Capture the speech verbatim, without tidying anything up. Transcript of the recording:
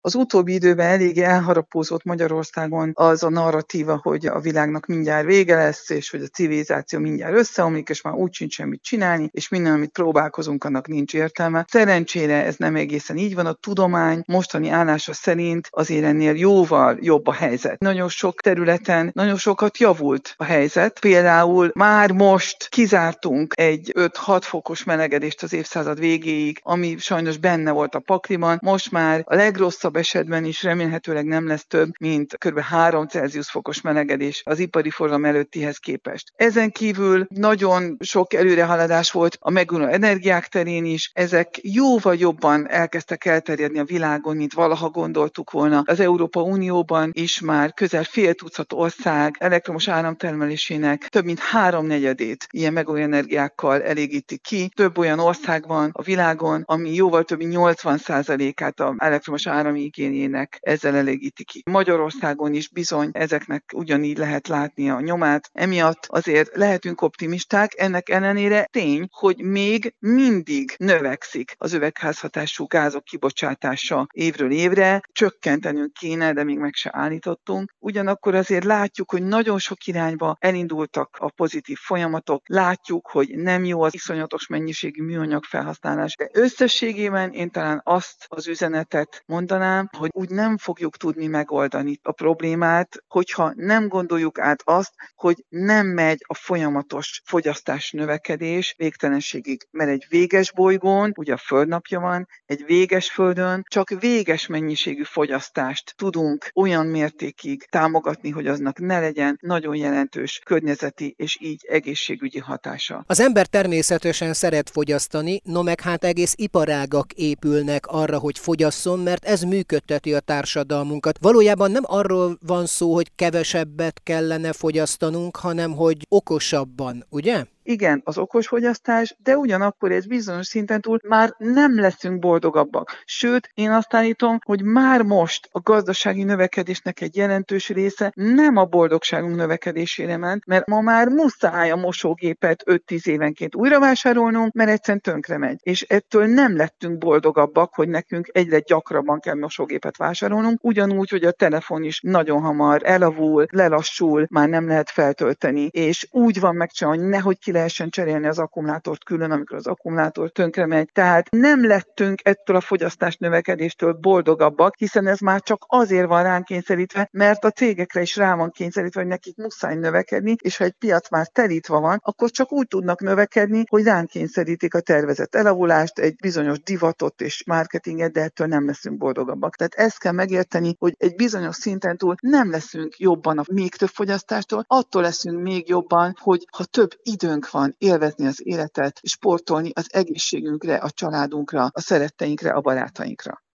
Az utóbbi időben eléggé elharapódzott Magyarországon az a narratíva, hogy a világnak mindjárt vége lesz, és hogy a civilizáció mindjárt összeomlik, és már úgy sincs semmit csinálni, és minden, amit próbálkozunk, annak nincs értelme. Szerencsére ez nem egészen így van. A tudomány mostani állása szerint azért ennél jóval jobb a helyzet. Nagyon sok területen nagyon sokat javult a helyzet. Például már most kizártunk egy öt-hat fokos melegedést az évszázad végéig, ami sajnos benne volt a pakliban. Most már a legrosszabb esetben is remélhetőleg nem lesz több, mint kb. három Celsius fokos melegedés az ipari forradalom előttihez képest. Ezen kívül nagyon sok előrehaladás volt a megújuló energiák terén is. Ezek jóval jobban elkezdtek elterjedni a világon, mint valaha gondoltuk volna. Az Európai Unióban is már közel fél tucat ország elektromos áramtermelésének több mint háromnegyedét ilyen megújuló energiákkal elégíti ki. Több olyan ország van a világon, ami jóval több mint nyolcvan százalékát az elektromos áramigényének ezzel elégíti ki. Magyarországon is bizony ezeknek ugyanígy lehet látni a nyomát. Emiatt azért lehetünk optimisták, ennek ellenére tény, hogy még mindig növekszik az üvegházhatású gázok kibocsátása évről évre. Csökkentenünk kéne, de még meg se állítottunk. Ugyanakkor azért látjuk, hogy nagyon sok irányba elindultak a pozitív folyamatok. Látjuk, hogy nem jó az iszonyatos mennyiségű műanyag felhasználás. De összességében én talán azt az üzenetet mondanám, hogy úgy nem fogjuk tudni megoldani a problémát, hogyha nem gondoljuk át azt, hogy nem megy a folyamatos fogyasztás növekedés végtelenségig. Mert egy véges bolygón, ugye a Földnapja van, egy véges Földön csak véges mennyiségű fogyasztást tudunk olyan mértékig támogatni, hogy aznak ne legyen nagyon jelentős környezeti és így egészségügyi hatása. Az ember természetesen szeret fogyasztani, no meg hát egész iparágak épülnek arra, hogy fogyasszon, mert ez működteti a társadalmunkat. Valójában nem arról van szó, hogy kevesebbet kellene fogyasztanunk, hanem hogy okosabban, ugye? Igen, az okos fogyasztás, de ugyanakkor ez bizonyos szinten túl már nem leszünk boldogabbak. Sőt, én azt állítom, hogy már most a gazdasági növekedésnek egy jelentős része nem a boldogságunk növekedésére ment, mert ma már muszáj a mosógépet öt-tíz évenként újra vásárolnunk, mert egyszerűen tönkre megy. És ettől nem lettünk boldogabbak, hogy nekünk egyre gyakrabban kell mosógépet vásárolnunk, ugyanúgy, hogy a telefon is nagyon hamar elavul, lelassul, már nem lehet feltölteni, és úgy van megcsinálva, hogy nehogy ki lehessen cserélni az akkumulátort külön, amikor az akkumulátor tönkre megy. Tehát nem lettünk ettől a fogyasztás növekedéstől boldogabbak, hiszen ez már csak azért van ránk kényszerítve, mert a cégekre is rá van kényszerítve, hogy nekik muszáj növekedni, és ha egy piac már telítve van, akkor csak úgy tudnak növekedni, hogy ránk kényszerítik a tervezett elavulást, egy bizonyos divatot és marketinget, de ettől nem leszünk boldogabbak. Tehát ezt kell megérteni, hogy egy bizonyos szinten túl nem leszünk jobban a még több fogyasztástól, attól leszünk még jobban, hogy ha több időnk van élvezni az életet, sportolni az egészségünkre, a családunkra, a szeretteinkre, a barátainkra.